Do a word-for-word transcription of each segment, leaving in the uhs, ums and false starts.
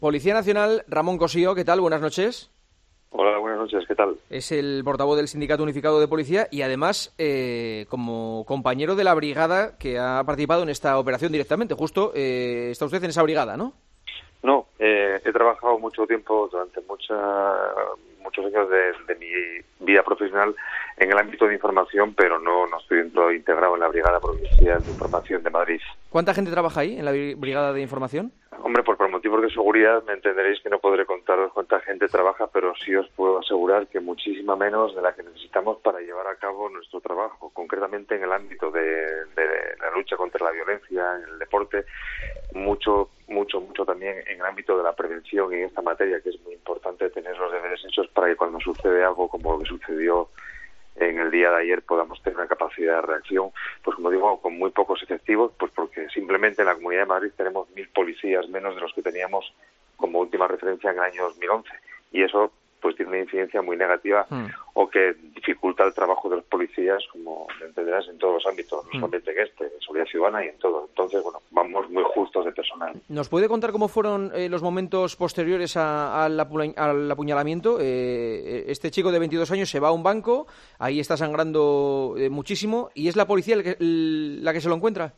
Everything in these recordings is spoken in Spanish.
Policía Nacional, Ramón Cossío, ¿qué tal? Buenas noches. Hola, buenas noches, ¿qué tal? Es el portavoz del Sindicato Unificado de Policía y además eh, como compañero de la brigada que ha participado en esta operación directamente. Justo eh, está usted en esa brigada, ¿no? No, eh, he trabajado mucho tiempo, durante mucha, muchos años de, de mi vida profesional en el ámbito de información, pero no, no estoy dentro, integrado en la Brigada Provincial de Información de Madrid. ¿Cuánta gente trabaja ahí en la Brigada de Información? Hombre, pues por motivos de seguridad me entenderéis que no podré contaros cuánta gente trabaja, pero sí os puedo asegurar que muchísima menos de la que necesitamos para llevar a cabo nuestro trabajo, concretamente en el ámbito de, de la lucha contra la violencia en el deporte, mucho, mucho, mucho también en el ámbito de la prevención y en esta materia, que es muy importante tener los deberes hechos para que cuando sucede algo como lo que sucedió en el día de ayer podamos tener una capacidad de reacción, pues como digo, con muy pocos efectivos, pues porque simplemente en la Comunidad de Madrid tenemos mil policías menos de los que teníamos como última referencia en el año dos mil once, y eso pues tiene una incidencia muy negativa mm. o que dificulta el trabajo de los policías, como entenderás, en todos los ámbitos, no solamente en este, en seguridad ciudadana y en todo. Entonces, bueno, vamos muy justos de personal. ¿Nos puede contar cómo fueron eh, los momentos posteriores a, a la, al apuñalamiento? Eh, este chico de veintidós años se va a un banco, ahí está sangrando eh, muchísimo, ¿y es la policía la que, la que se lo encuentra?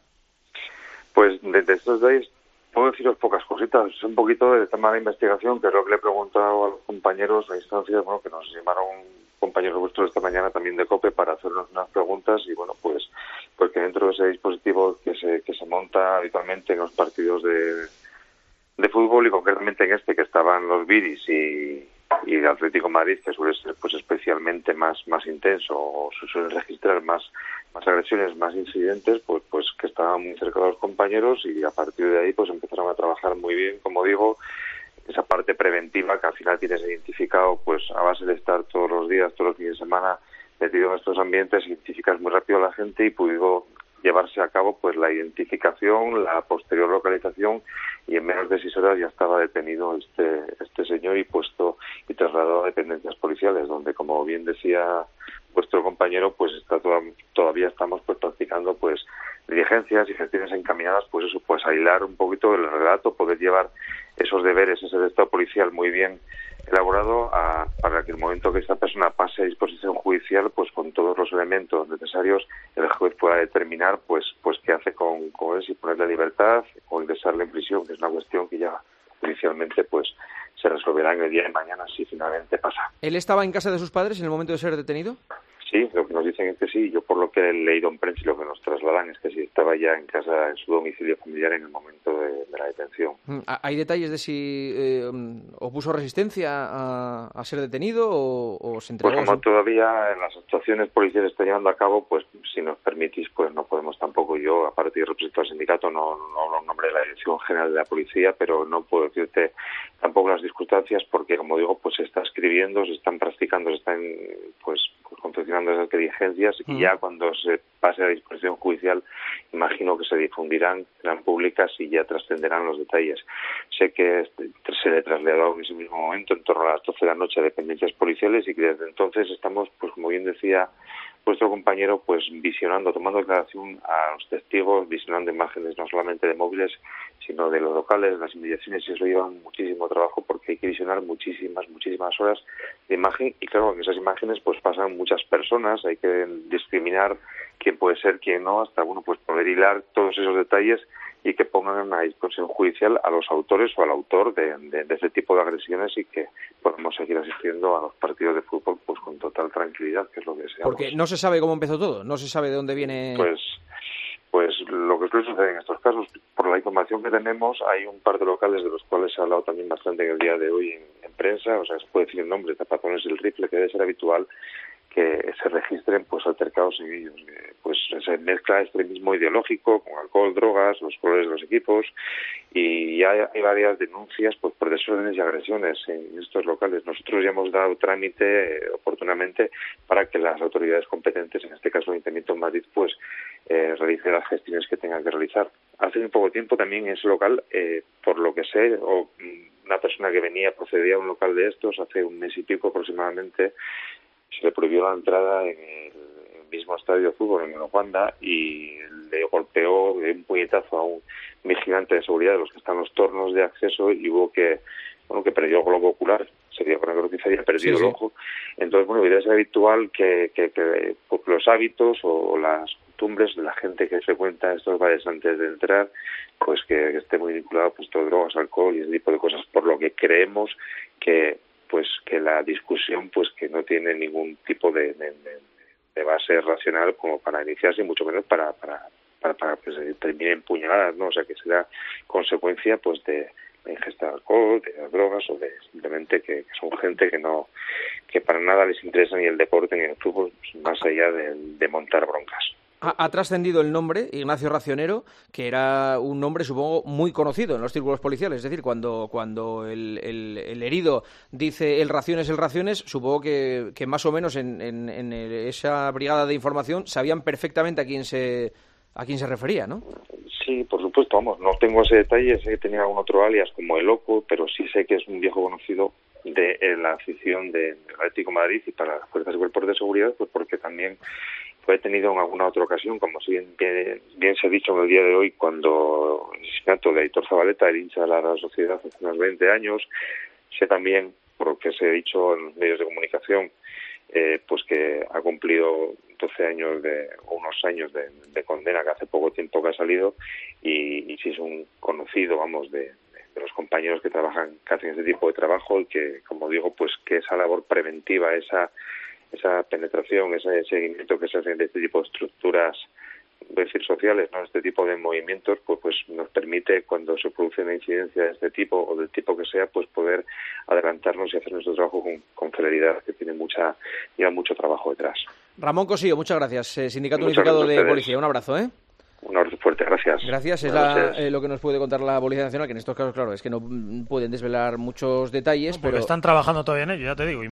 Pues desde estos días puedo deciros pocas cositas, es un poquito de tema de investigación, que es lo que le he preguntado a los compañeros a instancias, bueno, que nos llamaron compañeros vuestros esta mañana también de COPE para hacernos unas preguntas, y bueno, pues porque dentro de ese dispositivo que se que se monta habitualmente en los partidos de, de fútbol, y concretamente en este que estaban los Viris y, y el Atlético de Madrid, que suele ser pues especialmente más más intenso, o se suelen registrar más más agresiones, más incidentes, pues pues que estaban muy cerca de los compañeros, y a partir de ahí pues empezaron a trabajar muy bien, como digo, esa parte preventiva que al final tienes identificado, pues a base de estar todos los días, todos los fines de semana metido en estos ambientes, identificas muy rápido a la gente y pudo llevarse a cabo pues la identificación, la posterior localización, y en menos de seis horas ya estaba detenido este este señor y puesto y trasladado a dependencias policiales, donde, como bien decía vuestro compañero, pues está toda, todavía estamos pues practicando pues diligencias y gestiones encaminadas, pues eso, pues a hilar un poquito el relato, poder llevar esos deberes, ese estado policial muy bien elaborado a, para que el momento que esta persona pase a disposición judicial, pues con todos los elementos necesarios, el juez pueda determinar pues pues qué hace con, con él, si ponerle libertad o ingresarle en prisión, que es una cuestión que ya judicialmente pues se resolverá en el día de mañana si finalmente pasa. ¿Él estaba en casa de sus padres en el momento de ser detenido? Sí, lo que nos dicen es que sí. Yo, por lo que he leído en prensa y lo que nos trasladan, es que sí, estaba ya en casa, en su domicilio familiar en el momento de, de la detención. ¿Hay detalles de si eh, opuso resistencia a, a ser detenido o, o se entregó? Pues como todavía en las actuaciones policiales está llevando a cabo, pues si nos permitís, pues no podemos tampoco yo, aparte de representar al sindicato, no, no hablo en nombre de la Dirección General de la Policía, pero no puedo decirte tampoco las circunstancias, porque como digo, pues se está escribiendo, se están practicando, se están pues confeccionando esas diligencias, y ya cuando se pase a disposición judicial imagino que se difundirán, serán públicas y ya trascenderán los detalles. Sé que se le trasladó en ese mismo momento, en torno a las doce de la noche, a dependencias policiales, y que desde entonces estamos, pues como bien decía vuestro compañero, pues visionando, tomando declaración a los testigos, visionando imágenes no solamente de móviles, sino de los locales, de las inmediaciones, y eso lleva muchísimo trabajo porque hay que visionar muchísimas, muchísimas horas de imagen, y claro, en esas imágenes pues pasan muchas personas, hay que discriminar quién puede ser, quién no, hasta bueno pues poder hilar todos esos detalles y que pongan a disposición judicial a los autores o al autor de, de, de ese tipo de agresiones, y que podamos seguir asistiendo a los partidos de fútbol pues con total tranquilidad, que es lo que deseamos. Porque no se sabe cómo empezó todo, no se sabe de dónde viene. Pues pues lo que suele suceder en estos casos, por la información que tenemos, hay un par de locales de los cuales se ha hablado también bastante en el día de hoy en, en prensa, o sea, se puede decir el nombre, Tapazones del Rifle, que debe ser habitual que se registren pues altercados en ellos. Eh, pues se mezcla extremismo ideológico con alcohol, drogas, los colores de los equipos, y ya hay, hay varias denuncias pues por desórdenes y agresiones en estos locales. Nosotros ya hemos dado trámite eh, oportunamente para que las autoridades competentes, en este caso el Ayuntamiento de Madrid, pues eh, realice las gestiones que tengan que realizar. Hace muy poco tiempo también en ese local, eh, por lo que sé, o una persona que venía, procedía a un local de estos hace un mes y pico aproximadamente, se le prohibió la entrada en el, en el mismo estadio de fútbol, en Wanda, y le golpeó de un puñetazo a un vigilante de seguridad de los que están en los tornos de acceso y hubo que, bueno, que perdió el globo ocular. Sería con la que se había perdido sí, el ojo. Sí. Entonces, bueno, es habitual que, que, que los hábitos o las costumbres de la gente que frecuenta estos bares antes de entrar, pues que, que esté muy vinculado pues todo drogas, alcohol y ese tipo de cosas, por lo que creemos que pues que la discusión pues que no tiene ningún tipo de, de, de base racional como para iniciarse y mucho menos para para para, para que se termine en puñaladas, ¿no? O sea, que será consecuencia pues de la ingesta de alcohol, de las drogas o de simplemente que, que son gente que no que para nada les interesa ni el deporte ni el fútbol, más allá de, de montar broncas. Ha, ha trascendido el nombre, Ignacio Racionero, que era un nombre, supongo, muy conocido en los círculos policiales. Es decir, cuando, cuando el, el, el herido dice el Raciones, el Raciones, supongo que, que más o menos en, en, en esa brigada de información sabían perfectamente a quién se a quién se refería, ¿no? Sí, por supuesto, vamos, no tengo ese detalle, sé que tenía algún otro alias como El Loco, pero sí sé que es un viejo conocido de la afición del Atlético de Madrid y para las fuerzas y cuerpos de seguridad, pues porque también fue detenido en alguna otra ocasión, como si bien, bien, bien se ha dicho en el día de hoy, cuando el asesinato de Aitor Zabaleta, el hincha de la Real Sociedad, hace unos veinte años. Sé también, por lo que se ha dicho en los medios de comunicación, eh, pues que ha cumplido doce años, de unos años de, de condena, que hace poco tiempo que ha salido, y, y sí es un conocido, vamos, de, de, de los compañeros que trabajan, que hacen ese tipo de trabajo, y que, como digo, pues que esa labor preventiva, esa esa penetración, ese seguimiento que se hace de este tipo de estructuras, voy a decir sociales, ¿no? Este tipo de movimientos, pues, pues nos permite, cuando se produce una incidencia de este tipo o del tipo que sea, pues poder adelantarnos y hacer nuestro trabajo con, con celeridad, que tiene mucha, lleva mucho trabajo detrás. Ramón Cosillo, muchas gracias. Eh, Sindicato Unificado de Policía, un abrazo, ¿eh? Un abrazo fuerte, gracias. Gracias, es la, eh, lo que nos puede contar la Policía Nacional, que en estos casos, claro, es que no pueden desvelar muchos detalles, no, pero están trabajando todavía en ello, ya te digo.